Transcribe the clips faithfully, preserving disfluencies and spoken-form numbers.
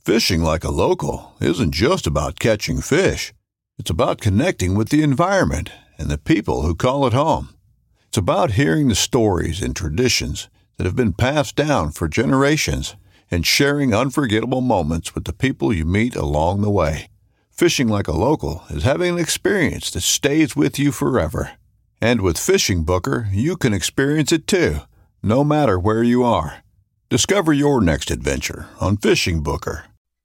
Fishing like a local isn't just about catching fish. It's about connecting with the environment and the people who call it home. It's about hearing the stories and traditions that have been passed down for generations and sharing unforgettable moments with the people you meet along the way. Fishing like a local is having an experience that stays with you forever. And with Fishing Booker, you can experience it too, no matter where you are. Discover your next adventure on Fishing Booker.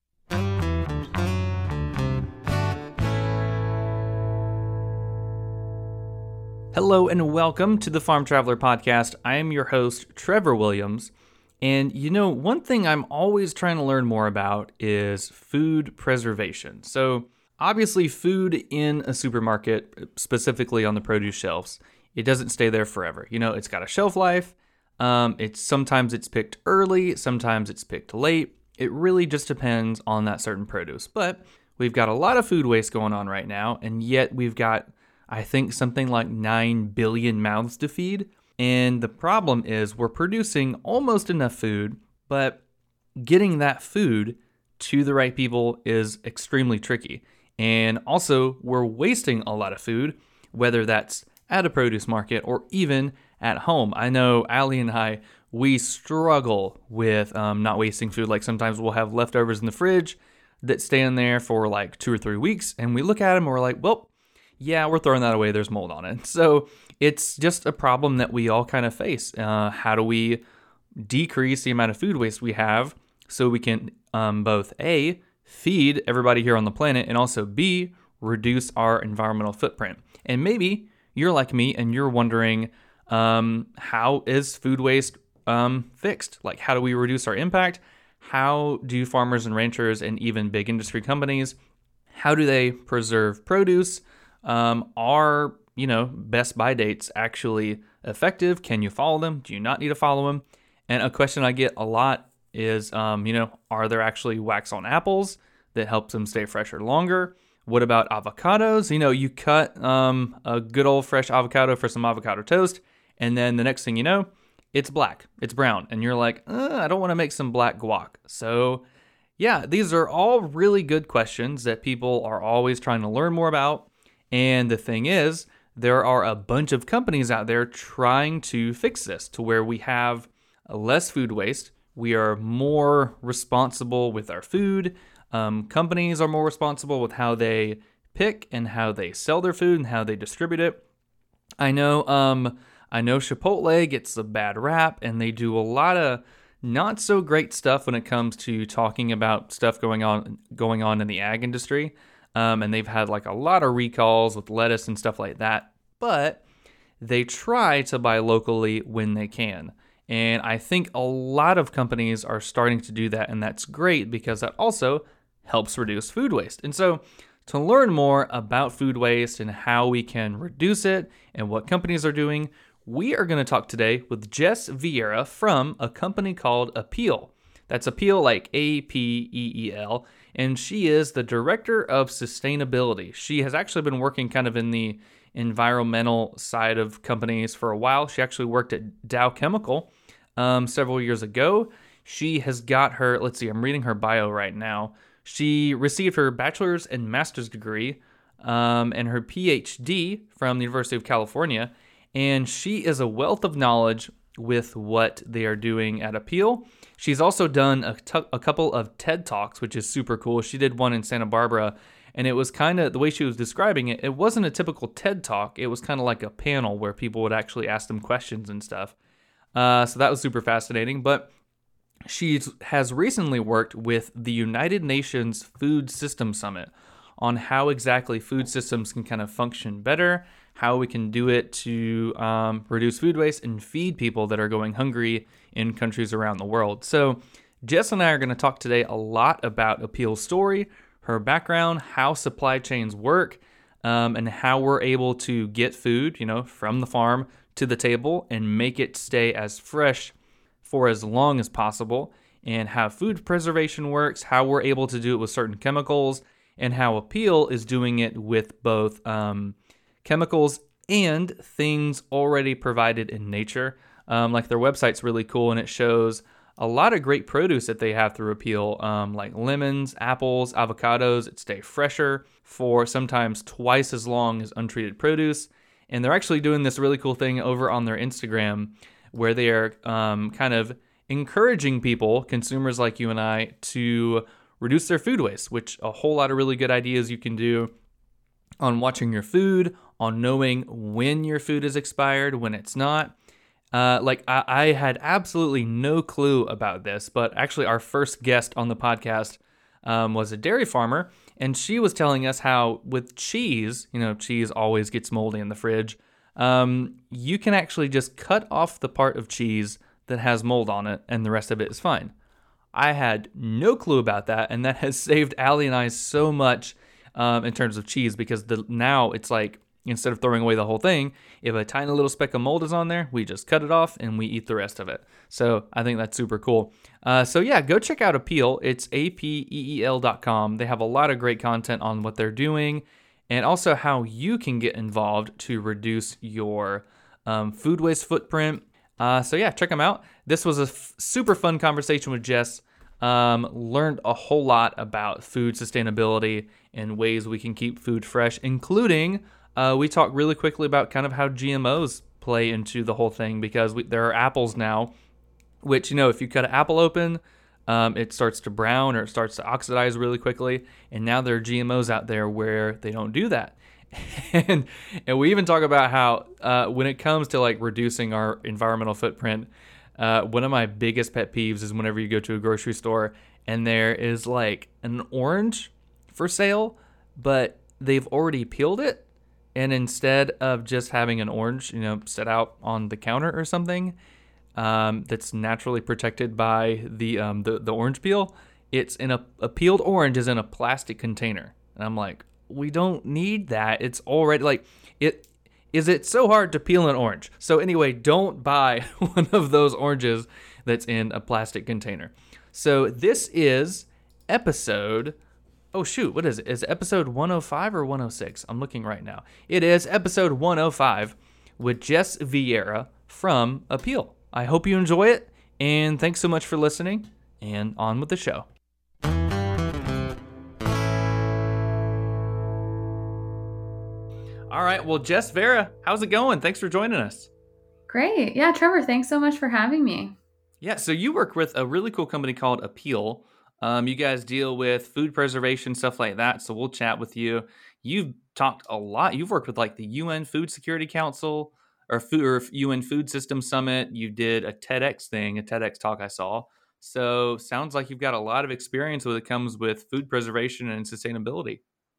Hello and welcome to the Farm Traveler Podcast. I am your host, Trevor Williams. And you know, one thing I'm always trying to learn more about is food preservation. So obviously food in a supermarket, specifically on the produce shelves, it doesn't stay there forever. You know, it's got a shelf life. Um, it's sometimes it's picked early, sometimes it's picked late. It really just depends on that certain produce. But we've got a lot of food waste going on right now, and yet we've got, I think, something like nine billion mouths to feed. And the problem is we're producing almost enough food, but getting that food to the right people is extremely tricky. And also, we're wasting a lot of food, whether that's at a produce market or even at home. I know Allie and I, we struggle with um, not wasting food. Like sometimes we'll have leftovers in the fridge that stay in there for like two or three weeks, and we look at them and we're like, well, yeah, we're throwing that away. There's mold on it. So it's just a problem that we all kind of face. Uh, how do we decrease the amount of food waste we have so we can um, both A, feed everybody here on the planet, and also B, reduce our environmental footprint? And maybe you're like me and you're wondering, um, how is food waste um, fixed? Like, how do we reduce our impact? How do farmers and ranchers and even big industry companies, how do they preserve produce? Um, are, you know, best by dates actually effective? Can you follow them? Do you not need to follow them? And a question I get a lot is, um, you know, are there actually wax on apples that helps them stay fresher longer? What about avocados? You know, you cut um, a good old fresh avocado for some avocado toast, and then the next thing you know, it's black, it's brown, and you're like, uh, I don't want to make some black guac. So yeah, these are all really good questions that people are always trying to learn more about. And the thing is, there are a bunch of companies out there trying to fix this to where we have less food waste. We are more responsible with our food. Um, companies are more responsible with how they pick and how they sell their food and how they distribute it. I know, um, I know Chipotle gets a bad rap, and they do a lot of not so great stuff when it comes to talking about stuff going on going on in the ag industry. Um, and they've had like a lot of recalls with lettuce and stuff like that. But they try to buy locally when they can. And I think a lot of companies are starting to do that, and that's great because that also helps reduce food waste. And so to learn more about food waste and how we can reduce it and what companies are doing, we are going to talk today with Jess Vieira from a company called Apeel. That's Apeel, like A P E E L, and she is the Director of Sustainability. She has actually been working kind of in the environmental side of companies for a while. She actually worked at Dow Chemical um, several years ago. She has got her, let's see, I'm reading her bio right now. She received her bachelor's and master's degree um, and her P H D from the University of California, and she is a wealth of knowledge with what they are doing at Apeel. She's also done a, t- a couple of TED Talks, which is super cool. She did one in Santa Barbara, and it was kind of, the way she was describing it, it wasn't a typical TED Talk. It was kind of like a panel where people would actually ask them questions and stuff. Uh, so that was super fascinating. But she has recently worked with the United Nations Food System Summit on how exactly food systems can kind of function better, how we can do it to um, reduce food waste and feed people that are going hungry in countries around the world. So Jess and I are going to talk today a lot about Apeel's story, her background, how supply chains work, um, and how we're able to get food, you know, from the farm to the table and make it stay as fresh for as long as possible, and how food preservation works, how we're able to do it with certain chemicals, and how Apeel is doing it with both um, chemicals and things already provided in nature. Um, like their website's really cool, and it shows a lot of great produce that they have through Appeal, um, like lemons, apples, avocados. It stay fresher for sometimes twice as long as untreated produce. And they're actually doing this really cool thing over on their Instagram where they are um, kind of encouraging people, consumers like you and I, to reduce their food waste, which a whole lot of really good ideas you can do on watching your food, on knowing when your food is expired, when it's not. Uh, like I, I had absolutely no clue about this, but actually our first guest on the podcast um, was a dairy farmer, and she was telling us how with cheese, you know, cheese always gets moldy in the fridge. Um, you can actually just cut off the part of cheese that has mold on it, and the rest of it is fine. I had no clue about that, and that has saved Allie and I so much um, in terms of cheese, because the now it's like, instead of throwing away the whole thing, if a tiny little speck of mold is on there, we just cut it off and we eat the rest of it. So I think that's super cool. Uh, so yeah, go check out Appeal. It's A P E E L dot com. They have a lot of great content on what they're doing and also how you can get involved to reduce your um, food waste footprint. Uh, so yeah, check them out. This was a f- super fun conversation with Jess. Um, learned a whole lot about food sustainability and ways we can keep food fresh, including uh, we talked really quickly about kind of how G M Os play into the whole thing, because we, there are apples now, which, you know, if you cut an apple open, um, it starts to brown or it starts to oxidize really quickly. And now there are G M Os out there where they don't do that. and and we even talk about how uh, when it comes to like reducing our environmental footprint, uh, one of my biggest pet peeves is whenever you go to a grocery store and there is like an orange for sale, but they've already peeled it. And instead of just having an orange, you know, set out on the counter or something um, that's naturally protected by the um, the, the orange peel, it's in a, a peeled orange is in a plastic container. And I'm like, we don't need that. It's already like it. Is it so hard to peel an orange? So anyway, don't buy one of those oranges that's in a plastic container. So this is episode, oh shoot, what is it? Is it episode one oh five or one oh six? I'm looking right now. It is episode one oh five with Jess Vieira from Appeal. I hope you enjoy it, and thanks so much for listening, and on with the show. All right, well, Jess Vieira, how's it going? Thanks for joining us. Great. Yeah, Trevor, thanks so much for having me. Yeah, so you work with a really cool company called Appeal. Um, you guys deal with food preservation, stuff like that, so we'll chat with you. You've talked a lot. You've worked with like the U N Food Security Council or, food, or U N Food System Summit. You did a TEDx thing, a TEDx talk I saw. So sounds like you've got a lot of experience when it comes with food preservation and sustainability.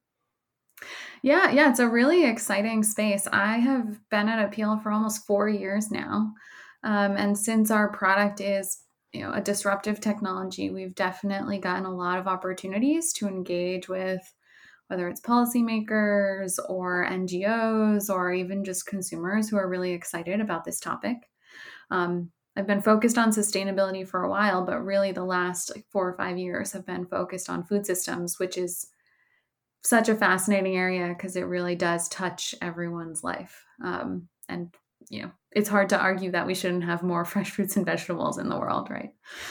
Yeah, yeah, it's a really exciting space. I have been at Appeal for almost four years now. Um, and since our product is, you know, a disruptive technology, we've definitely gotten a lot of opportunities to engage with whether it's policymakers or N G Os or even just consumers who are really excited about this topic. Um, I've been focused on sustainability for a while, but really the last like, four or five years have been focused on food systems, which is such a fascinating area because it really does touch everyone's life. Um, and, you know, it's hard to argue that we shouldn't have more fresh fruits and vegetables in the world, right?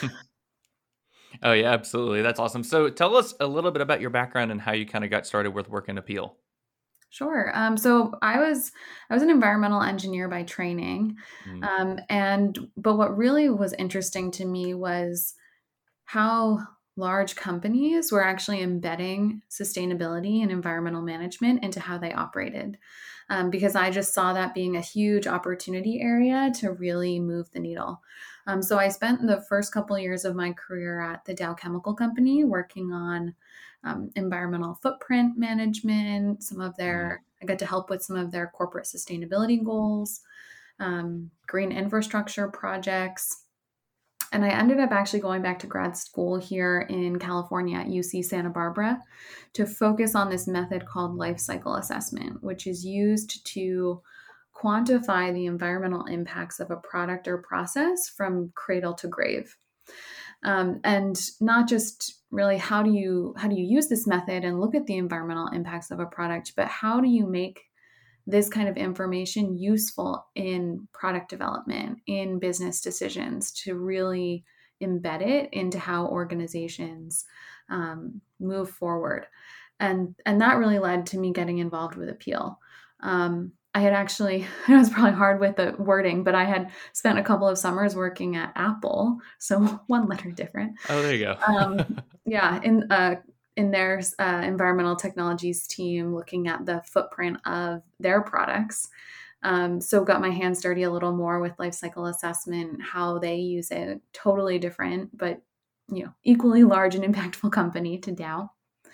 Oh, yeah, absolutely. That's awesome. So tell us a little bit about your background and how you kind of got started with working Appeal. Sure. Um, so I was I was an environmental engineer by training. Mm. Um, and but what really was interesting to me was how large companies were actually embedding sustainability and environmental management into how they operated. Um, because I just saw that being a huge opportunity area to really move the needle. Um, so I spent the first couple of years of my career at the Dow Chemical Company working on um, environmental footprint management, some of their, I got to help with some of their corporate sustainability goals, um, green infrastructure projects. And I ended up actually going back to grad school here in California at U C Santa Barbara to focus on this method called life cycle assessment, which is used to quantify the environmental impacts of a product or process from cradle to grave. Um, and not just really how do you how do you use this method and look at the environmental impacts of a product, but how do you make this kind of information useful in product development, in business decisions to really embed it into how organizations um, move forward. And, and that really led to me getting involved with Appeal. Um, I had actually, it was probably hard with the wording, but I had spent a couple of summers working at Apple. So one letter different. Oh, there you go. um, yeah. In, uh, in their uh, environmental technologies team, looking at the footprint of their products. Um, so got my hands dirty a little more with life cycle assessment, how they use it. Totally different, but you know, equally large and impactful company to Dow.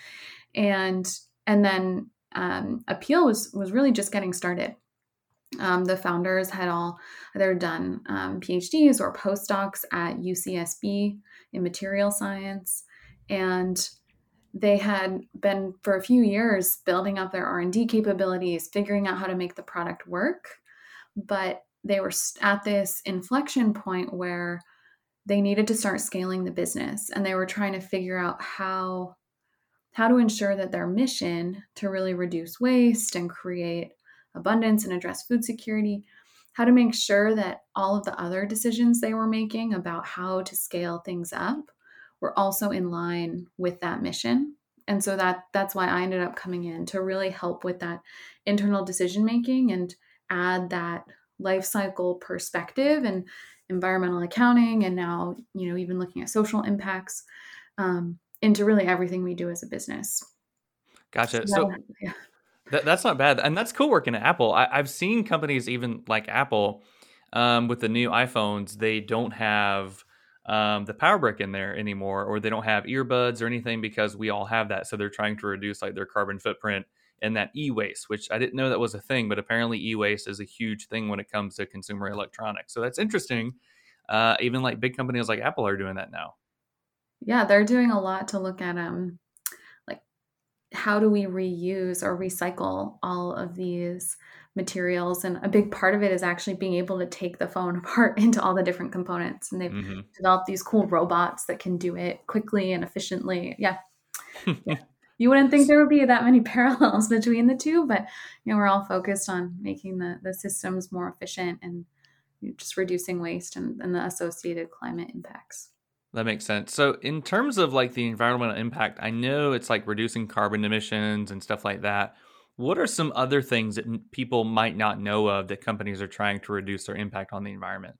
And and then um, Appeal was was really just getting started. Um, the founders had all either done um, PhDs or postdocs at U C S B in material science, and they had been for a few years building up their R and D capabilities, figuring out how to make the product work. But they were at this inflection point where they needed to start scaling the business, and they were trying to figure out how how to ensure that their mission to really reduce waste and create abundance and address food security, how to make sure that all of the other decisions they were making about how to scale things up were also in line with that mission. And so that that's why I ended up coming in to really help with that internal decision making and add that life cycle perspective and environmental accounting, and now, you know, even looking at social impacts um, into really everything we do as a business. Gotcha. So, So that- yeah. that, that's not bad. And that's cool working at Apple. I, I've seen companies even like Apple um, with the new iPhones, they don't have um, the power brick in there anymore, or they don't have earbuds or anything because we all have that. So they're trying to reduce like their carbon footprint and that e-waste, which I didn't know that was a thing, but apparently e-waste is a huge thing when it comes to consumer electronics. So that's interesting. Uh, even like big companies like Apple are doing that now. Yeah, they're doing a lot to look at um, like how do we reuse or recycle all of these materials, and a big part of it is actually being able to take the phone apart into all the different components. And they've Mm-hmm. developed these cool robots that can do it quickly and efficiently. Yeah, yeah. You wouldn't think there would be that many parallels between the two, but you know, we're all focused on making the the systems more efficient and you know, just reducing waste and, and the associated climate impacts. That makes sense. So in terms of like the environmental impact, I know it's like reducing carbon emissions and stuff like that. What are some other things that n- people might not know of that companies are trying to reduce their impact on the environment?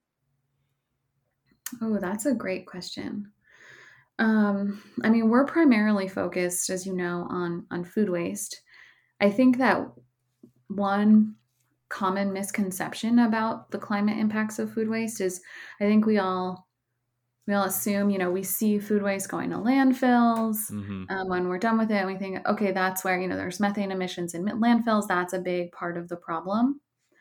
Oh, that's a great question. Um, I mean, we're primarily focused, as you know, on on food waste. I think that one common misconception about the climate impacts of food waste is I think we all we all assume, you know, we see food waste going to landfills. Mm-hmm. Um, when we're done with it, we think, okay, that's where, you know, there's methane emissions in landfills. That's a big part of the problem.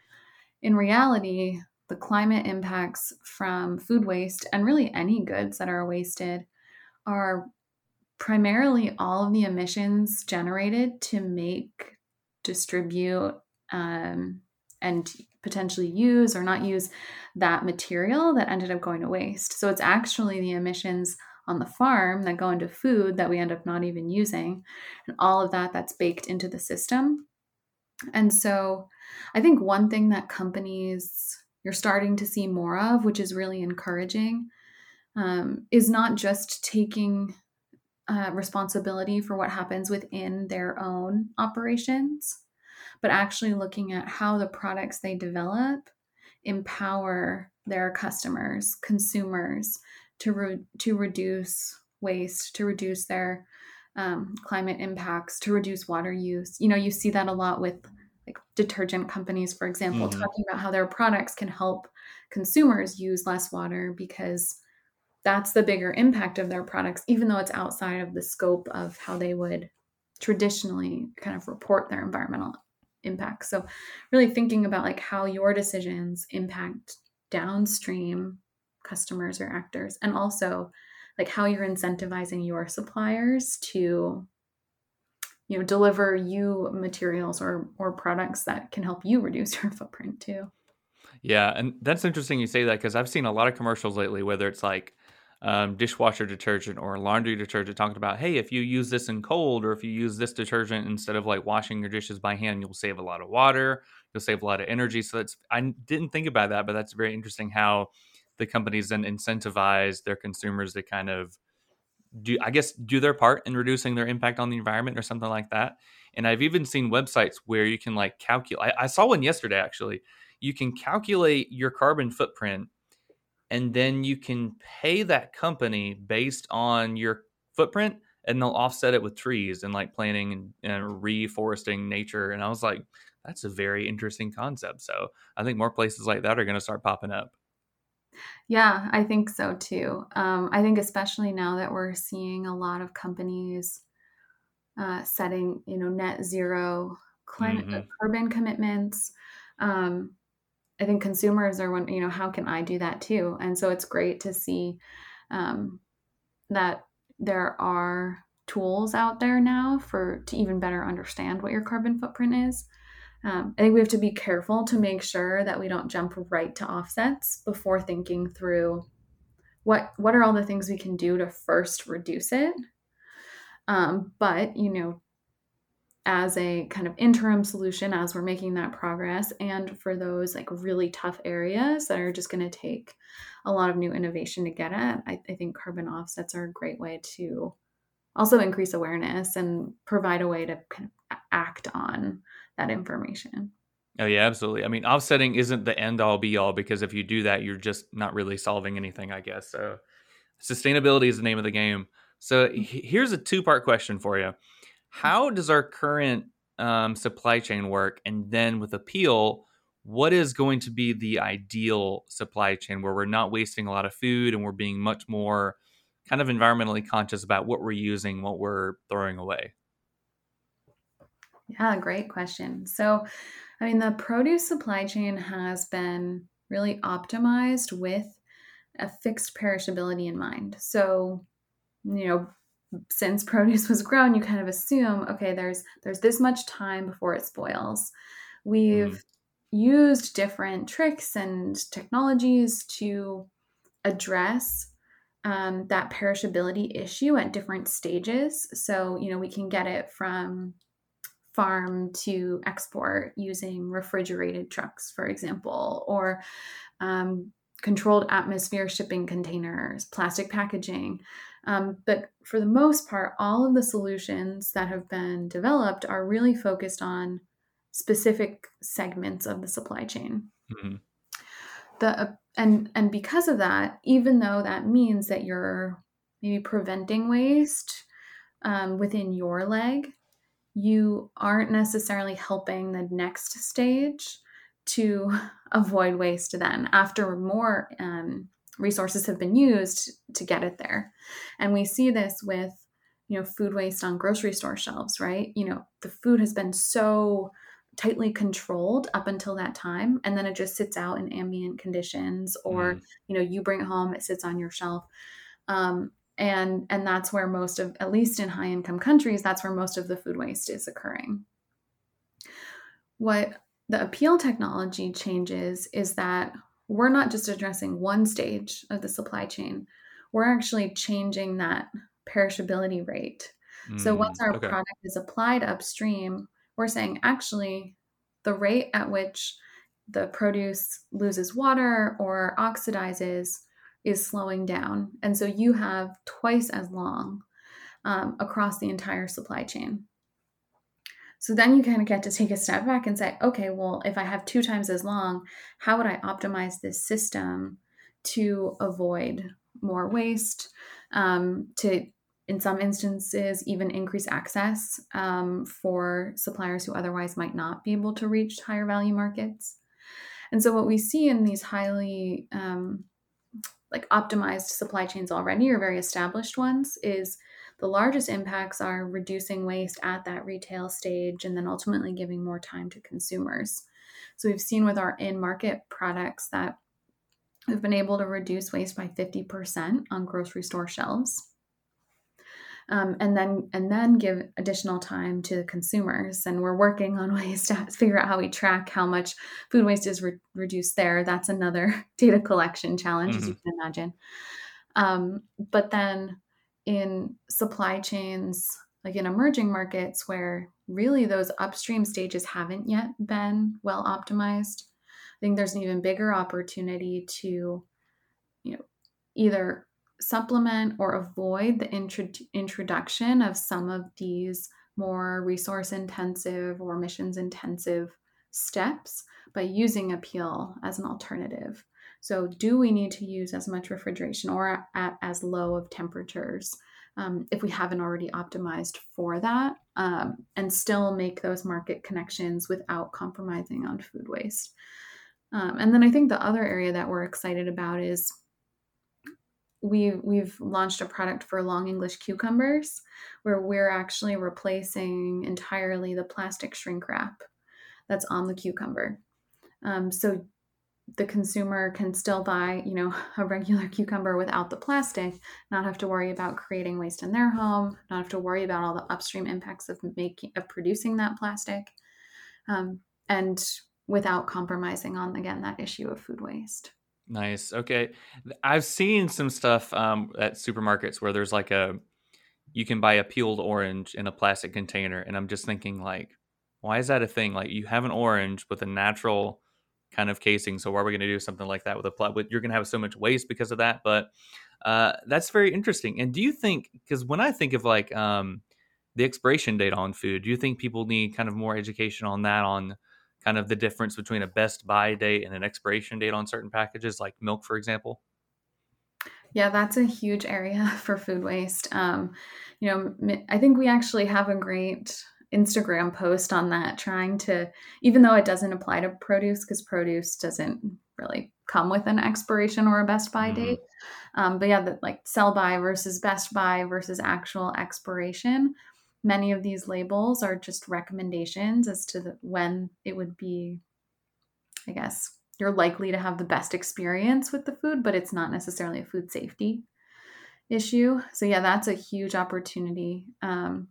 In reality, the climate impacts from food waste and really any goods that are wasted are primarily all of the emissions generated to make, distribute, um, and potentially use or not use that material that ended up going to waste. So it's actually the emissions on the farm that go into food that we end up not even using, and all of that that's baked into the system. And so I think one thing that companies you're starting to see more of, which is really encouraging, um, is not just taking uh, responsibility for what happens within their own operations, but actually looking at how the products they develop empower their customers, consumers, to re- to reduce waste, to reduce their um, climate impacts, to reduce water use. You know, you see that a lot with like detergent companies, for example, Mm-hmm. talking about how their products can help consumers use less water because that's the bigger impact of their products, even though it's outside of the scope of how they would traditionally kind of report their environmental impacts. So really thinking about like how your decisions impact downstream customers or actors, and also like how you're incentivizing your suppliers to, you know, deliver you materials or or products that can help you reduce your footprint too. Yeah, and that's interesting you say that because I've seen a lot of commercials lately, whether it's like um, dishwasher detergent or laundry detergent, talking about, hey, if you use this in cold or if you use this detergent instead of like washing your dishes by hand, you'll save a lot of water, you'll save a lot of energy. So that's I didn't think about that, but that's very interesting how the companies then incentivize their consumers to kind of do, I guess, do their part in reducing their impact on the environment or something like that. And I've even seen websites where you can like calculate. I, I saw one yesterday, actually. You can calculate your carbon footprint, and then you can pay that company based on your footprint, and they'll offset it with trees and like planting and, and reforesting nature. And I was like, that's a very interesting concept. So I think more places like that are going to start popping up. Yeah, I think so too. Um, I think especially now that we're seeing a lot of companies uh, setting, you know, net zero climate Mm-hmm. carbon commitments. Um, I think consumers are wondering, you know, how can I do that too? And so it's great to see um, that there are tools out there now for to even better understand what your carbon footprint is. Um, I think we have to be careful to make sure that we don't jump right to offsets before thinking through what what are all the things we can do to first reduce it. Um, but you know, as a kind of interim solution, as we're making that progress, and for those like really tough areas that are just going to take a lot of new innovation to get at, I, I think carbon offsets are a great way to also increase awareness and provide a way to kind of act on that information. Oh, yeah, absolutely. I mean, offsetting isn't the end all be all, because if you do that, you're just not really solving anything, I guess. So sustainability is the name of the game. So he- here's a two part question for you. How does our current um, supply chain work? And then with Appeal, what is going to be the ideal supply chain where we're not wasting a lot of food and we're being much more kind of environmentally conscious about what we're using, what we're throwing away? Yeah, great question. So, I mean, the produce supply chain has been really optimized with a fixed perishability in mind. So, you know, since produce was grown, you kind of assume, okay, there's there's this much time before it spoils. Mm, We've used different tricks and technologies to address um, that perishability issue at different stages. So, you know, we can get it from farm to export using refrigerated trucks, for example, or um, controlled atmosphere shipping containers, plastic packaging. Um, but for the most part, all of the solutions that have been developed are really focused on specific segments of the supply chain. mhm, The uh, and and because of that, even though that means that you're maybe preventing waste um, within your leg, you aren't necessarily helping the next stage to avoid waste then after more um, resources have been used to get it there. And we see this with, you know, food waste on grocery store shelves, right? You know, the food has been so tightly controlled up until that time, and then it just sits out in ambient conditions, or, mm. you know, you bring it home, it sits on your shelf. Um, and and that's where most of, at least in high income countries, that's where most of the food waste is occurring. What the Appeal technology changes is that we're not just addressing one stage of the supply chain, we're actually changing that perishability rate. So once Mm, our okay. product is applied upstream, we're saying actually the rate at which the produce loses water or oxidizes is slowing down. And so you have twice as long um, across the entire supply chain. So then you kind of get to take a step back and say, okay, well, if I have two times as long, how would I optimize this system to avoid more waste, um, to, in some instances, even increase access um, for suppliers who otherwise might not be able to reach higher value markets? And so what we see in these highly um, like optimized supply chains already, or very established ones, is the largest impacts are reducing waste at that retail stage and then ultimately giving more time to consumers. So we've seen with our in-market products that we've been able to reduce waste by fifty percent on grocery store shelves. Um, and then and then give additional time to the consumers. And we're working on ways to figure out how we track how much food waste is re- reduced there. That's another data collection challenge, as you Hmm. can imagine. Um, but then in supply chains, like in emerging markets where really those upstream stages haven't yet been well optimized, I think there's an even bigger opportunity to you know, either supplement or avoid the intro- introduction of some of these more resource intensive or emissions intensive steps by using a peel as an alternative. So do we need to use as much refrigeration or at as low of temperatures um, if we haven't already optimized for that, um, and still make those market connections without compromising on food waste? Um, and then I think the other area that we're excited about is we, we've launched a product for long English cucumbers where we're actually replacing entirely the plastic shrink wrap that's on the cucumber. Um, so the consumer can still buy, you know, a regular cucumber without the plastic, not have to worry about creating waste in their home, not have to worry about all the upstream impacts of making, of producing that plastic, um, and without compromising on, again, that issue of food waste. Nice. Okay. I've seen some stuff um, at supermarkets where there's like a, you can buy a peeled orange in a plastic container. And I'm just thinking like, why is that a thing? Like you have an orange with a natural kind of casing. So why are we going to do something like that with a pla- with, you're going to have so much waste because of that. But uh, that's very interesting. And do you think, because when I think of like um, the expiration date on food, do you think people need kind of more education on that, on kind of the difference between a best buy date and an expiration date on certain packages, like milk, for example? Yeah, that's a huge area for food waste. Um, you know, I think we actually have a great Instagram post on that, trying to, even though it doesn't apply to produce, because produce doesn't really come with an expiration or a best buy Mm-hmm. date. Um, but yeah, the, like sell by versus best buy versus actual expiration. Many of these labels are just recommendations as to the, when it would be, I guess, you're likely to have the best experience with the food, but it's not necessarily a food safety issue. So yeah, that's a huge opportunity. Um,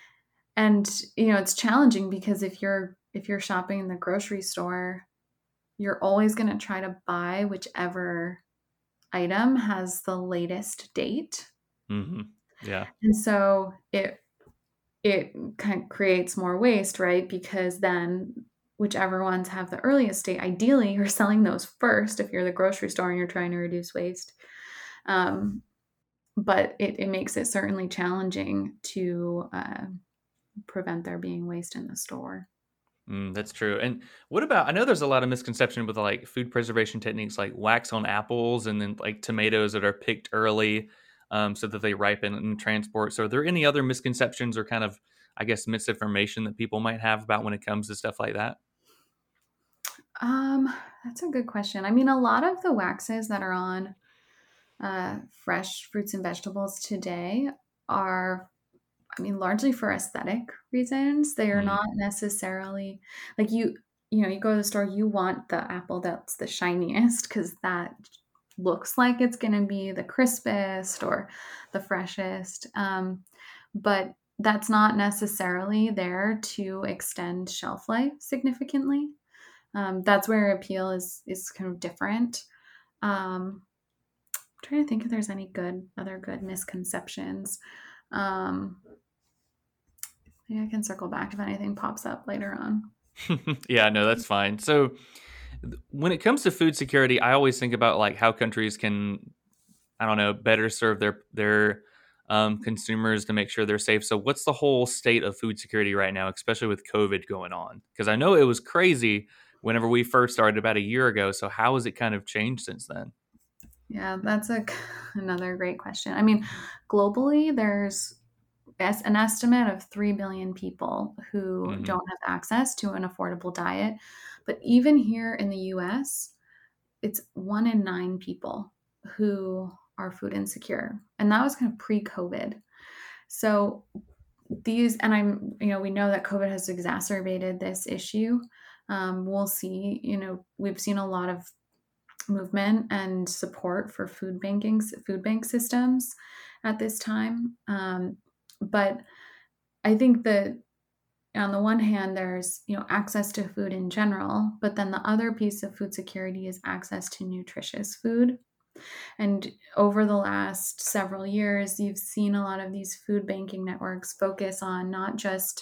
and you know, it's challenging because if you're if you're shopping in the grocery store, you're always going to try to buy whichever item has the latest date. Mm-hmm. Yeah. And so it it kind of creates more waste, right? Because then whichever ones have the earliest date, ideally you're selling those first if you're the grocery store and you're trying to reduce waste. Um, but it, it makes it certainly challenging to uh, prevent there being waste in the store. Mm, that's true. And what about, I know there's a lot of misconception with like food preservation techniques like wax on apples and then like tomatoes that are picked early um, so that they ripen and transport. So are there any other misconceptions or kind of, I guess, misinformation that people might have about when it comes to stuff like that? Um, that's a good question. I mean, a lot of the waxes that are on uh, fresh fruits and vegetables today are, I mean, largely for aesthetic reasons. They are Mm. not necessarily like you, you know, you go to the store, you want the apple that's the shiniest because that looks like it's going to be the crispest or the freshest. Um, but that's not necessarily there to extend shelf life significantly. Um, that's where appeal is is kind of different. Um, I'm trying to think if there's any good other good misconceptions. Um, maybe I can circle back if anything pops up later on. Yeah, no, that's fine. So th- when it comes to food security, I always think about like how countries can, I don't know, better serve their their um, consumers to make sure they're safe. So what's the whole state of food security right now, especially with COVID going on? Because I know it was crazy whenever we first started about a year ago. So how has it kind of changed since then? Yeah, that's a another great question. I mean, globally, there's es- an estimate of three billion people who Mm-hmm. don't have access to an affordable diet. But even here in the U S, it's one in nine people who are food insecure. And that was kind of pre-COVID. So these, and I'm, you know, we know that COVID has exacerbated this issue. Um, we'll see, you know, we've seen a lot of movement and support for food banking, food bank systems at this time. Um, but I think that on the one hand, there's, you know, access to food in general, but then the other piece of food security is access to nutritious food. And over the last several years, you've seen a lot of these food banking networks focus on not just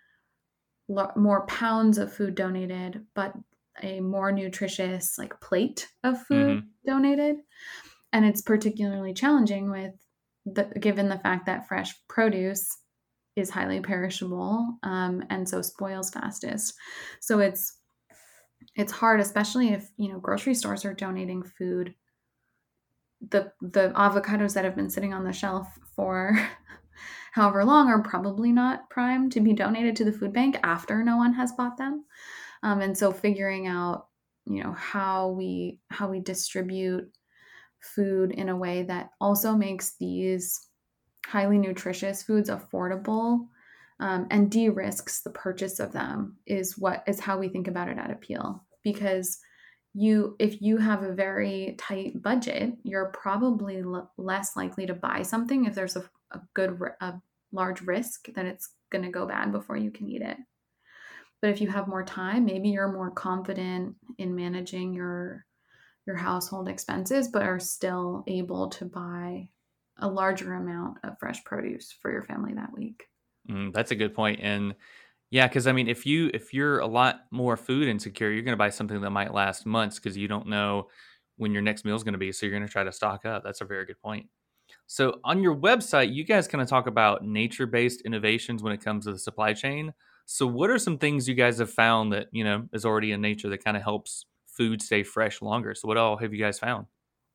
lo- more pounds of food donated, but a more nutritious like plate of food Mm-hmm. donated. and it's particularly challenging with the, given the fact that fresh produce is highly perishable, um, and so spoils fastest. So it's it's hard, especially if, you know, grocery stores are donating food. The the avocados that have been sitting on the shelf for however long are probably not primed to be donated to the food bank after no one has bought them. Um, and so figuring out, you know, how we how we distribute food in a way that also makes these highly nutritious foods affordable, um, and de-risks the purchase of them is what is how we think about it at Appeal. Because you, if you have a very tight budget, you're probably l- less likely to buy something if there's a, a good, a large risk that it's going to go bad before you can eat it. But if you have more time, maybe you're more confident in managing your your household expenses, but are still able to buy a larger amount of fresh produce for your family that week. Mm, that's a good point. And yeah, because I mean, if you if you're a lot more food insecure, you're going to buy something that might last months because you don't know when your next meal is going to be. So you're going to try to stock up. That's a very good point. So on your website, you guys kind of talk about nature-based innovations when it comes to the supply chain. So what are some things you guys have found that, you know, is already in nature that kind of helps food stay fresh longer? So what all have you guys found?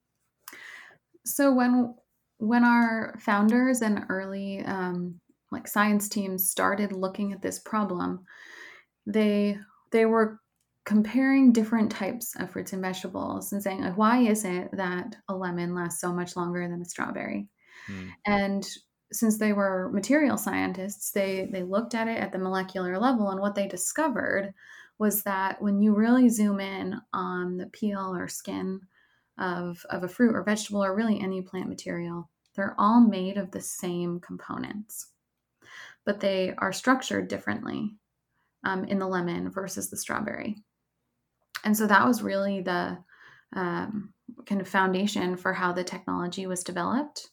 So when when our founders and early um, like science teams started looking at this problem, they they were comparing different types of fruits and vegetables and saying, like, why is it that a lemon lasts so much longer than a strawberry? Mm. And since they were material scientists, they they looked at it at the molecular level, and what they discovered was that when you really zoom in on the peel or skin of, of a fruit or vegetable, or really any plant material, they're all made of the same components, but they are structured differently um, in the lemon versus the strawberry. And so that was really the um, kind of foundation for how the technology was developed,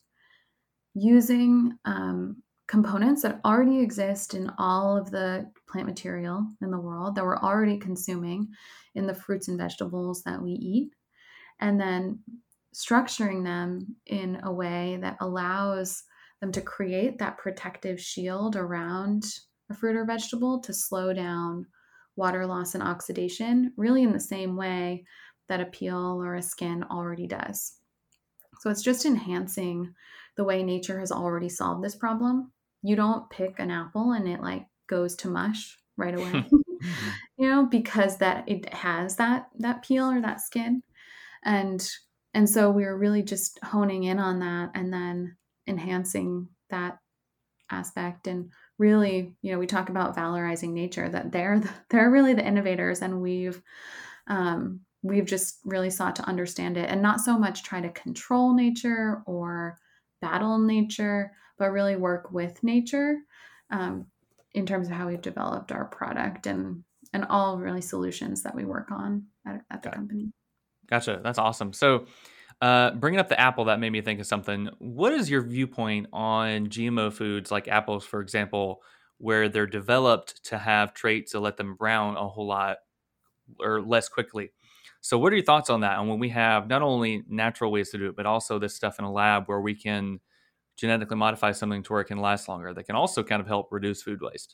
using um, components that already exist in all of the plant material in the world that we're already consuming in the fruits and vegetables that we eat, and then structuring them in a way that allows them to create that protective shield around a fruit or vegetable to slow down water loss and oxidation, really in the same way that a peel or a skin already does. So it's just enhancing the way nature has already solved this problem. You don't pick an apple and it like goes to mush right away, you know, because that it has that that peel or that skin. And and so we were really just honing in on that and then enhancing that aspect. And really, you know, we talk about valorizing nature, that they're the, they're really the innovators, and we've um, we've just really sought to understand it and not so much try to control nature or battle nature, but really work with nature um, in terms of how we've developed our product and and all really solutions that we work on at, at the Okay. company. Gotcha. That's awesome. So, uh, bringing up the apple, that made me think of something. What is your viewpoint on G M O foods like apples, for example, where they're developed to have traits that let them brown a whole lot or less quickly? So, what are your thoughts on that? And when we have not only natural ways to do it, but also this stuff in a lab where we can genetically modify something to where it can last longer, that can also kind of help reduce food waste?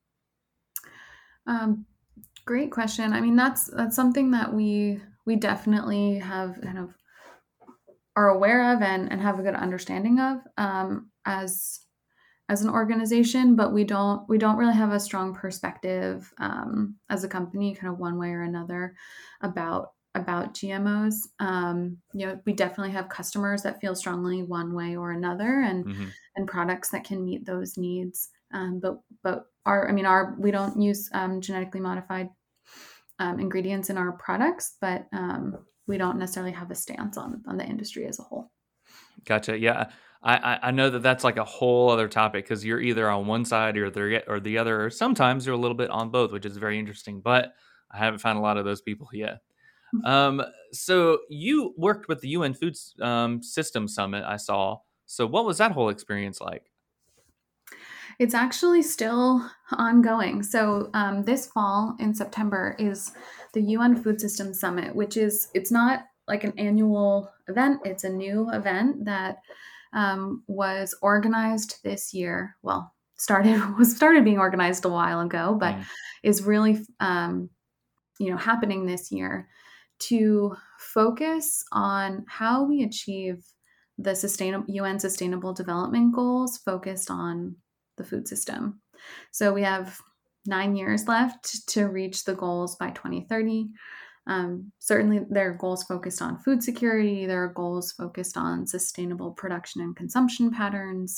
Um, great question. I mean, that's that's something that we we definitely have kind of are aware of and, and have a good understanding of um, as as an organization, but we don't we don't really have a strong perspective um, as a company, kind of one way or another, about about G M Os. Um, you know, we definitely have customers that feel strongly one way or another, and Mm-hmm. and products that can meet those needs. Um, but but our I mean our we don't use um, genetically modified um, ingredients in our products, but um, we don't necessarily have a stance on on the industry as a whole. Gotcha. Yeah, I, I I know that that's like a whole other topic because you're either on one side or the or the other, or sometimes you're a little bit on both, which is very interesting. But I haven't found a lot of those people yet. Um, so you worked with the U N Food um, System Summit, I saw. So what was that whole experience like? It's actually still ongoing. So um, this fall in September is the U N Food Systems Summit, which is it's not like an annual event. It's a new event that um, was organized this year. Well, started was started being organized a while ago, but Mm. is really um, you know happening this year to focus on how we achieve the sustainable U N Sustainable Development Goals focused on the food system. So we have nine years left to reach the goals by twenty thirty. Um, certainly, there are goals focused on food security. There are goals focused on sustainable production and consumption patterns,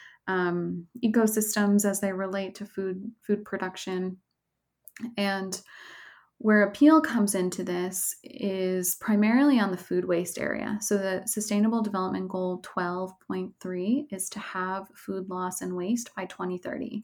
um, ecosystems as they relate to food food production, and where Appeal comes into this is primarily on the food waste area. So the Sustainable Development Goal twelve point three is to have food loss and waste by twenty thirty.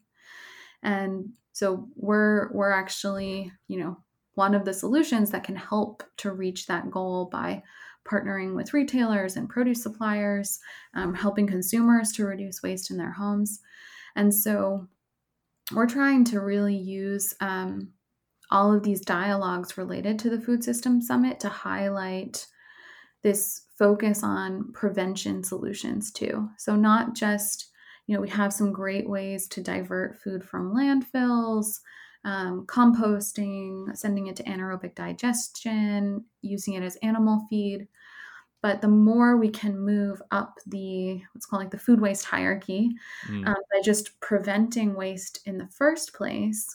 And so we're we're actually, you know, one of the solutions that can help to reach that goal by partnering with retailers and produce suppliers, um, helping consumers to reduce waste in their homes. And so we're trying to really use um, all of these dialogues related to the Food System Summit to highlight this focus on prevention solutions too. So not just, you know, we have some great ways to divert food from landfills, um, composting, sending it to anaerobic digestion, using it as animal feed. But the more we can move up the, what's called like the food waste hierarchy, Mm. um, by just preventing waste in the first place,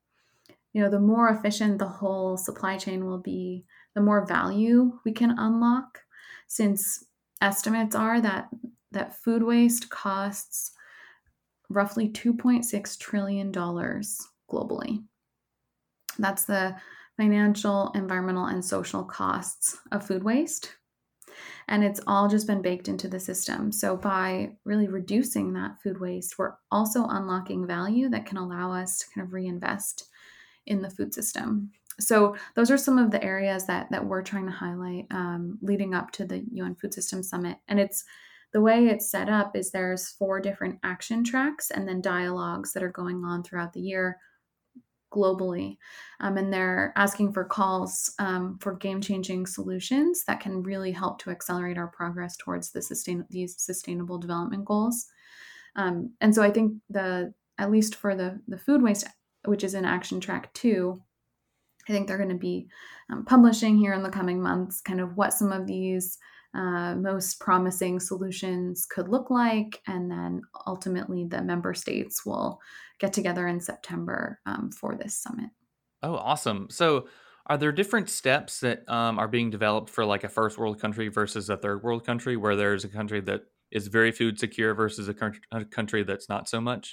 you know, the more efficient the whole supply chain will be, the more value we can unlock, since estimates are that that food waste costs roughly two point six trillion dollars globally. That's the financial, environmental, and social costs of food waste. And it's all just been baked into the system. So by really reducing that food waste, we're also unlocking value that can allow us to kind of reinvest in the food system. So those are some of the areas that that we're trying to highlight um, leading up to the U N Food System Summit. And it's the way it's set up is there's four different action tracks and then dialogues that are going on throughout the year globally. Um, and they're asking for calls um, for game-changing solutions that can really help to accelerate our progress towards the sustain these sustainable development goals. Um, and so I think the at least for the the food waste, which is in action track two, I think they're going to be um, publishing here in the coming months kind of what some of these uh, most promising solutions could look like. And then ultimately the member states will get together in September um, for this summit. Oh, awesome. So are there different steps that um, are being developed for like a first world country versus a third world country, where there's a country that is very food secure versus a, country, a country that's not so much?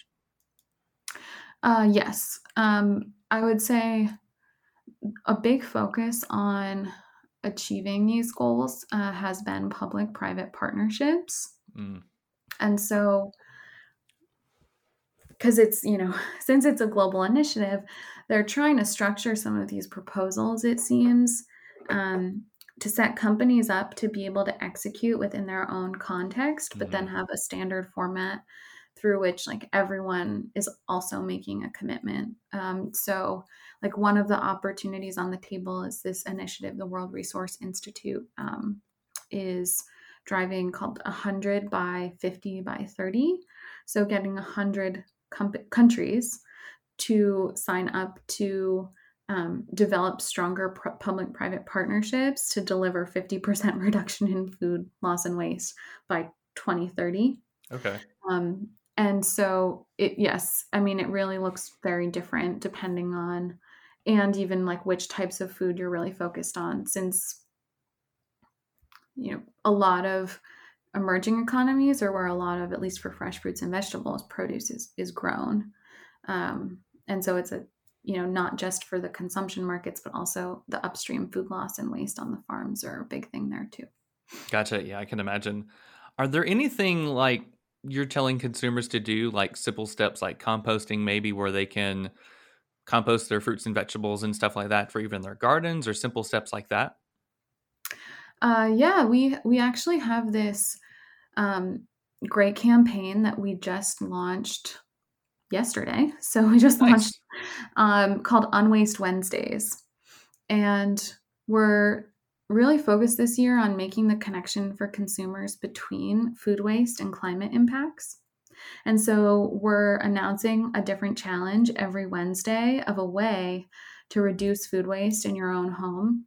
Uh, yes. Um, I would say a big focus on achieving these goals uh, has been public-private partnerships. Mm. And so, because it's, you know, since it's a global initiative, they're trying to structure some of these proposals, it seems, um, to set companies up to be able to execute within their own context, but Mm-hmm. then have a standard format through which like everyone is also making a commitment. Um, so like one of the opportunities on the table is this initiative the World Resource Institute um, is driving, called one hundred by fifty by thirty. So getting one hundred com- countries to sign up to um, develop stronger pr- public-private partnerships to deliver fifty percent reduction in food loss and waste by twenty thirty. Okay. Um, and so it, yes, I mean, it really looks very different depending on, and even like which types of food you're really focused on, since, you know, a lot of emerging economies are where a lot of, at least for fresh fruits and vegetables, produce is, is grown. Um, and so it's a, you know, not just for the consumption markets, but also the upstream food loss and waste on the farms are a big thing there too. Gotcha. Yeah, I can imagine. Are there anything like you're telling consumers to do, like simple steps like composting, maybe where they can compost their fruits and vegetables and stuff like that for even their gardens, or simple steps like that? Uh, yeah, we we actually have this um, great campaign that we just launched yesterday. So we just Nice. launched um, called Unwaste Wednesdays, and we're really focused this year on making the connection for consumers between food waste and climate impacts. And so we're announcing a different challenge every Wednesday of a way to reduce food waste in your own home.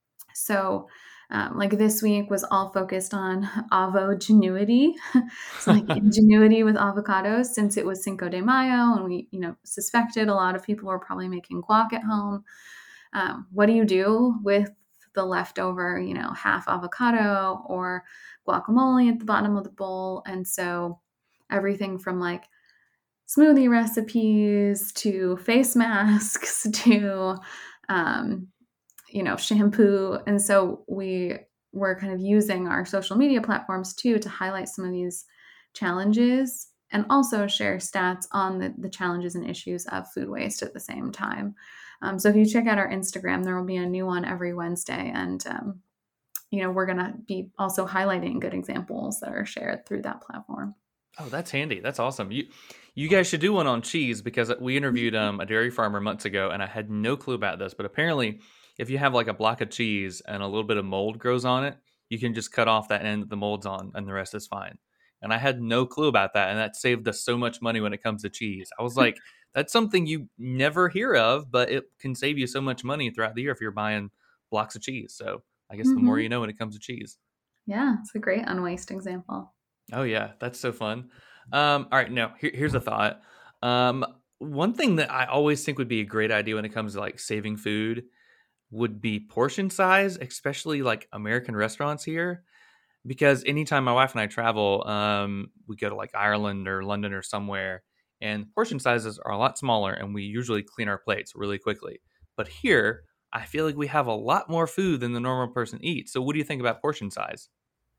So um, like this week was all focused on avogenuity. So like ingenuity with avocados, since it was Cinco de Mayo and we, you know, suspected a lot of people were probably making guac at home. Um, what do you do with the leftover, you know, half avocado or guacamole at the bottom of the bowl? And so everything from like smoothie recipes to face masks to, um, you know, shampoo. And so we were kind of using our social media platforms too to highlight some of these challenges and also share stats on the, the challenges and issues of food waste at the same time. Um, so if you check out our Instagram, there will be a new one every Wednesday. And, um, you know, we're going to be also highlighting good examples that are shared through that platform. Oh, that's handy. That's awesome. You you guys should do one on cheese, because we interviewed um, a dairy farmer months ago, and I had no clue about this. But apparently, if you have like a block of cheese and a little bit of mold grows on it, you can just cut off that end that the mold's on, and the rest is fine. And I had no clue about that, and that saved us so much money when it comes to cheese. I was like, that's something you never hear of, but it can save you so much money throughout the year if you're buying blocks of cheese. So I guess mm-hmm. the more you know when it comes to cheese. Yeah, it's a great unwaste example. Oh, yeah. That's so fun. Um, all right. Now, here, here's a thought. Um, one thing that I always think would be a great idea when it comes to like saving food would be portion size, especially like American restaurants here. Because anytime my wife and I travel, um, we go to like Ireland or London or somewhere, and portion sizes are a lot smaller, and we usually clean our plates really quickly. But here, I feel like we have a lot more food than the normal person eats. So what do you think about portion size?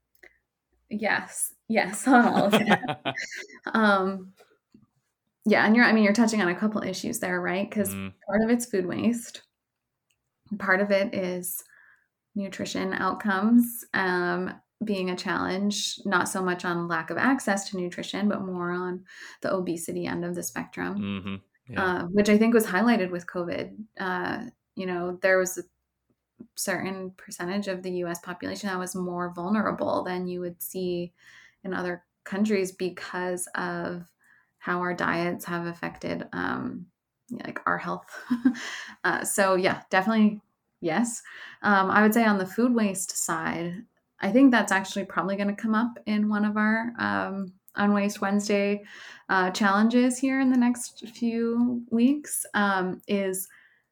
Yes. Yes, on all of that. um, yeah, and you're, I mean, you're touching on a couple issues there, right? Because mm. part of it's food waste. Part of it is nutrition outcomes um, being a challenge, not so much on lack of access to nutrition, but more on the obesity end of the spectrum, mm-hmm. yeah. uh, which I think was highlighted with COVID. Uh, you know, there was a certain percentage of the U S population that was more vulnerable than you would see in other countries because of how our diets have affected um, like our health. uh, so yeah, definitely. Yes. Um, I would say on the food waste side, I think that's actually probably going to come up in one of our um, Unwaste Wednesday uh, challenges here in the next few weeks, um, is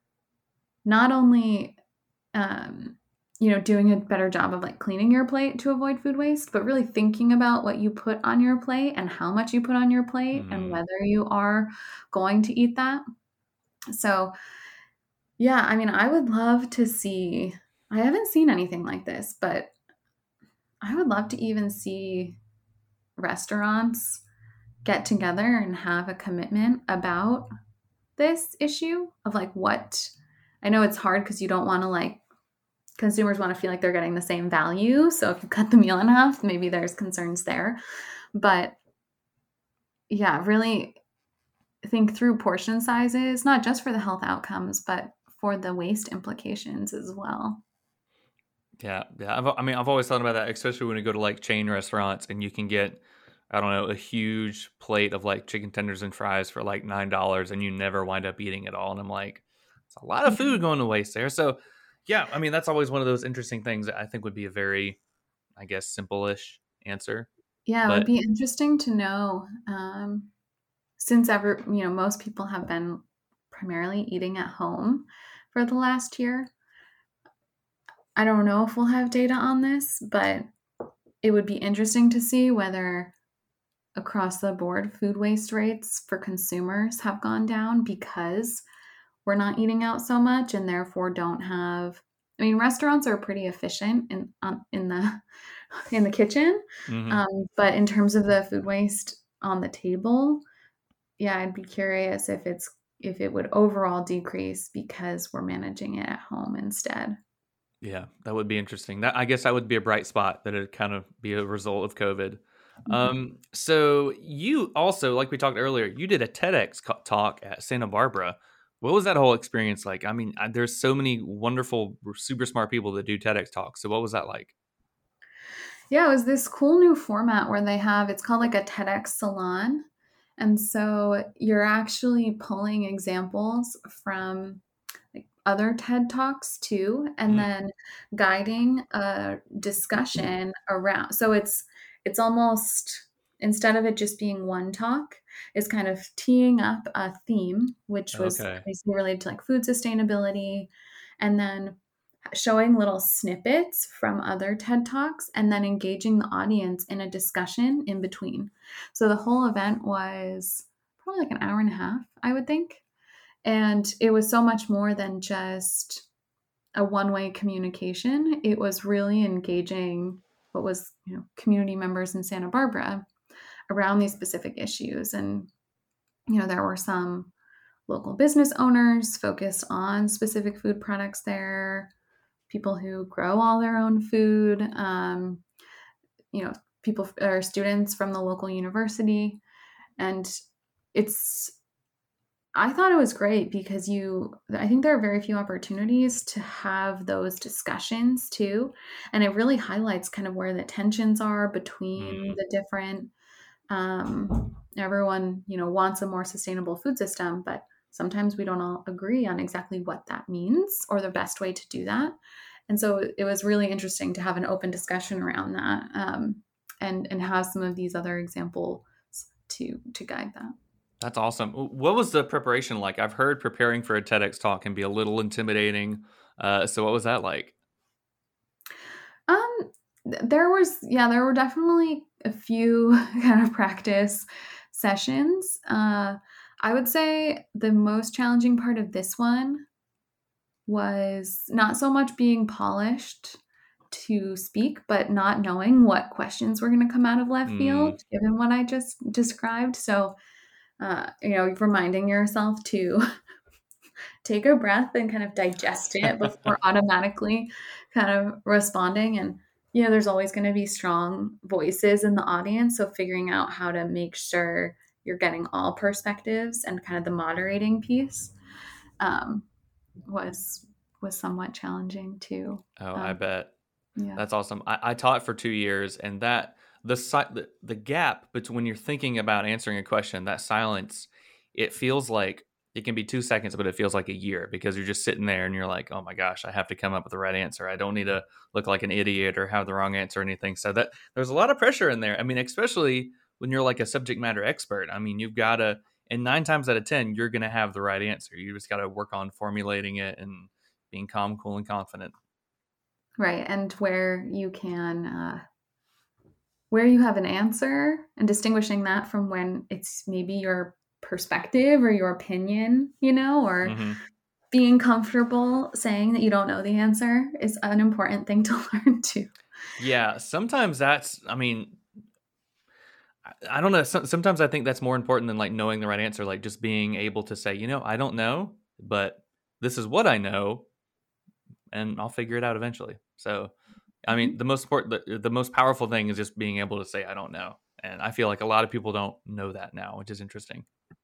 not only um, you know, doing a better job of like cleaning your plate to avoid food waste, but really thinking about what you put on your plate and how much you put on your plate mm. and whether you are going to eat that. So yeah, I mean, I would love to see, I haven't seen anything like this, but I would love to even see restaurants get together and have a commitment about this issue of like what, I know it's hard because you don't want to like, consumers want to feel like they're getting the same value. So if you cut the meal in half, maybe there's concerns there. But yeah, really think through portion sizes, not just for the health outcomes, but for the waste implications as well. Yeah. Yeah. I've, I mean, I've always thought about that, especially when you go to like chain restaurants and you can get, I don't know, a huge plate of like chicken tenders and fries for like nine dollars and you never wind up eating it all. And I'm like, it's a lot of food going to waste there. So yeah, I mean, that's always one of those interesting things that I think would be a very, I guess, simple-ish answer. Yeah, but it would be interesting to know, um, since ever, you know, most people have been primarily eating at home for the last year. I don't know if we'll have data on this, but it would be interesting to see whether across the board food waste rates for consumers have gone down because we're not eating out so much and therefore don't have, I mean, restaurants are pretty efficient in um, in the in the kitchen, mm-hmm. um, but in terms of the food waste on the table, yeah, I'd be curious if it's if it would overall decrease because we're managing it at home instead. Yeah, that would be interesting. That I guess that would be a bright spot, that it'd kind of be a result of COVID. Mm-hmm. Um, so you also, like we talked earlier, you did a TEDx talk at Santa Barbara. What was that whole experience like? I mean, I, there's so many wonderful, super smart people that do TEDx talks. So what was that like? Yeah, it was this cool new format where they have, it's called like a TEDx salon. And so you're actually pulling examples from like other TED Talks too, and Mm. then guiding a discussion around. So it's it's almost, instead of it just being one talk, it's kind of teeing up a theme, which was Okay. basically related to like food sustainability, and then showing little snippets from other TED Talks and then engaging the audience in a discussion in between. So the whole event was probably like an hour and a half, I would think. And it was so much more than just a one-way communication. It was really engaging what was, you know, community members in Santa Barbara around these specific issues. And, you know, there were some local business owners focused on specific food products there, people who grow all their own food, um, you know, people or students from the local university. And it's, I thought it was great because you, I think there are very few opportunities to have those discussions too. And it really highlights kind of where the tensions are between Mm. the different, um, everyone, you know, wants a more sustainable food system, but sometimes we don't all agree on exactly what that means or the best way to do that. And so it was really interesting to have an open discussion around that, um, and, and have some of these other examples to, to guide that. That's awesome. What was the preparation like? I've heard preparing for a TEDx talk can be a little intimidating. Uh, so what was that like? Um, there was, yeah, there were definitely a few kind of practice sessions. Uh, I would say the most challenging part of this one was not so much being polished to speak, but not knowing what questions were going to come out of left Mm. field, given what I just described. So, uh, you know, reminding yourself to take a breath and kind of digest it before automatically kind of responding. And, you know, there's always going to be strong voices in the audience. So figuring out how to make sure you're getting all perspectives and kind of the moderating piece um, was was somewhat challenging too. Oh, Um, I bet. yeah. That's awesome. I, I taught for two years, and that the, si- the the gap between when you're thinking about answering a question, that silence, it feels like it can be two seconds, but it feels like a year because you're just sitting there and you're like, oh my gosh, I have to come up with the right answer. I don't need to look like an idiot or have the wrong answer or anything. So that there's a lot of pressure in there. I mean, especially when you're like a subject matter expert. I mean, you've got to, and nine times out of ten, you're going to have the right answer. You just got to work on formulating it and being calm, cool, and confident. Right. And where you can, uh, where you have an answer and distinguishing that from when it's maybe your perspective or your opinion, you know, or Mm-hmm. being comfortable saying that you don't know the answer is an important thing to learn too. Yeah, sometimes that's, I mean, I, I don't know. Some, sometimes I think that's more important than like knowing the right answer, like just being able to say, you know, I don't know, but this is what I know and I'll figure it out eventually. So, I mean, the most important, the, the most powerful thing is just being able to say, I don't know. And I feel like a lot of people don't know that now, which is interesting.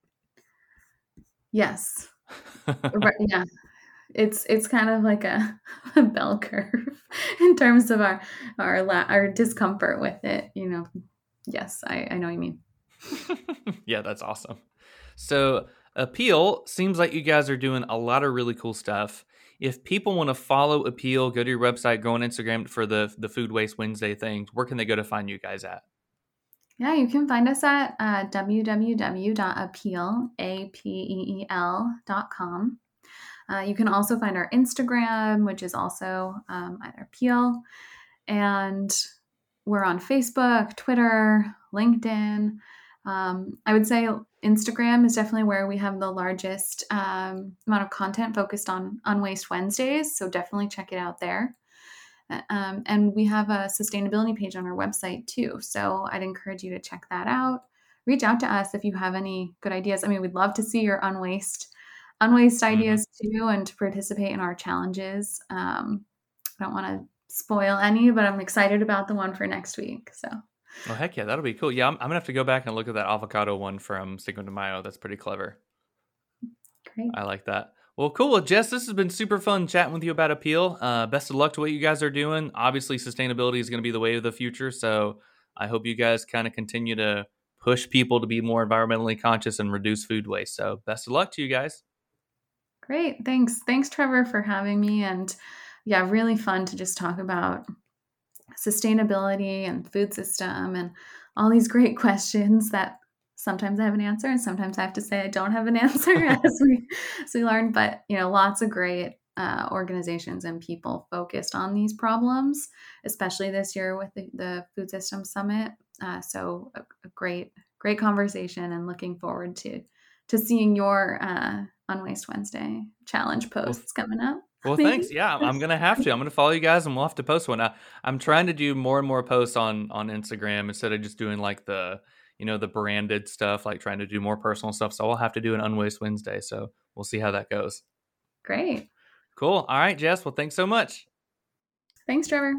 Yes. Right, yeah. It's it's kind of like a, a bell curve in terms of our our la- our discomfort with it, you know. Yes, I, I know what you mean. Yeah, that's awesome. So Appeal seems like you guys are doing a lot of really cool stuff. If people want to follow Appeal, go to your website, go on Instagram for the the Food Waste Wednesday things. Where can they go to find you guys at? Yeah, you can find us at uh, w w w dot appeal dot com. Uh, you can also find our Instagram, which is also um, either Appeal. And we're on Facebook, Twitter, LinkedIn. Um, I would say Instagram is definitely where we have the largest um, amount of content focused on on Waste Wednesdays. So definitely check it out there. Um, and we have a sustainability page on our website too. So I'd encourage you to check that out. Reach out to us if you have any good ideas. I mean, we'd love to see your unwaste, unwaste Mm-hmm. ideas too, and to participate in our challenges. Um, I don't want to spoil any, but I'm excited about the one for next week. So. Oh, heck yeah, that'll be cool. Yeah, I'm, I'm going to have to go back and look at that avocado one from Cinco de Mayo. That's pretty clever. Great. I like that. Well, cool. Well, Jess, this has been super fun chatting with you about Appeal. Uh, best of luck to what you guys are doing. Obviously, sustainability is going to be the way of the future. So I hope you guys kind of continue to push people to be more environmentally conscious and reduce food waste. So best of luck to you guys. Great. Thanks. Thanks, Trevor, for having me. And yeah, really fun to just talk about sustainability and food system and all these great questions that sometimes I have an answer and sometimes I have to say I don't have an answer as we as we learn. But you know, lots of great uh, organizations and people focused on these problems, especially this year with the, the Food Systems Summit. Uh, so a, a great great conversation, and looking forward to to seeing your uh, on Waste Wednesday challenge posts well, coming up. Well, thanks. Yeah, I'm going to have to. I'm going to follow you guys and we'll have to post one. I, I'm trying to do more and more posts on, on Instagram instead of just doing like the, you know, the branded stuff, like trying to do more personal stuff. So I'll have to do an Unwaste Wednesday. So we'll see how that goes. Great. Cool. All right, Jess. Well, thanks so much. Thanks, Trevor.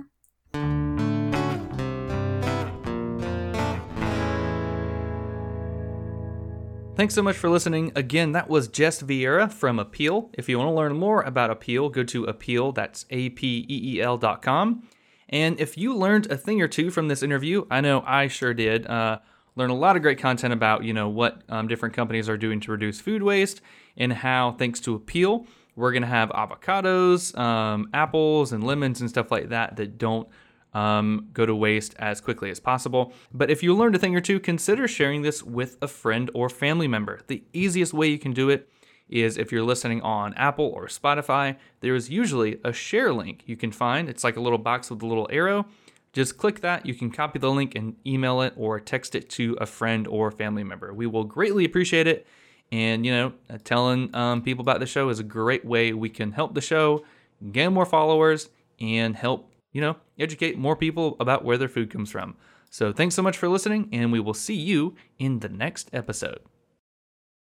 Thanks so much for listening. Again, that was Jess Vieira from Appeal. If you want to learn more about Appeal, go to Appeal, that's A P E E L dot com. And if you learned a thing or two from this interview, I know I sure did, uh, learn a lot of great content about, you know, what um, different companies are doing to reduce food waste and how, thanks to Appeal, we're going to have avocados, um, apples, and lemons and stuff like that that don't Um, go to waste as quickly as possible. But if you learned a thing or two, consider sharing this with a friend or family member. The easiest way you can do it is if you're listening on Apple or Spotify, there is usually a share link you can find. It's like a little box with a little arrow. Just click that. You can copy the link and email it or text it to a friend or family member. We will greatly appreciate it. And, you know, telling um, people about the show is a great way we can help the show, gain more followers, and help you know, educate more people about where their food comes from. So thanks so much for listening, and we will see you in the next episode.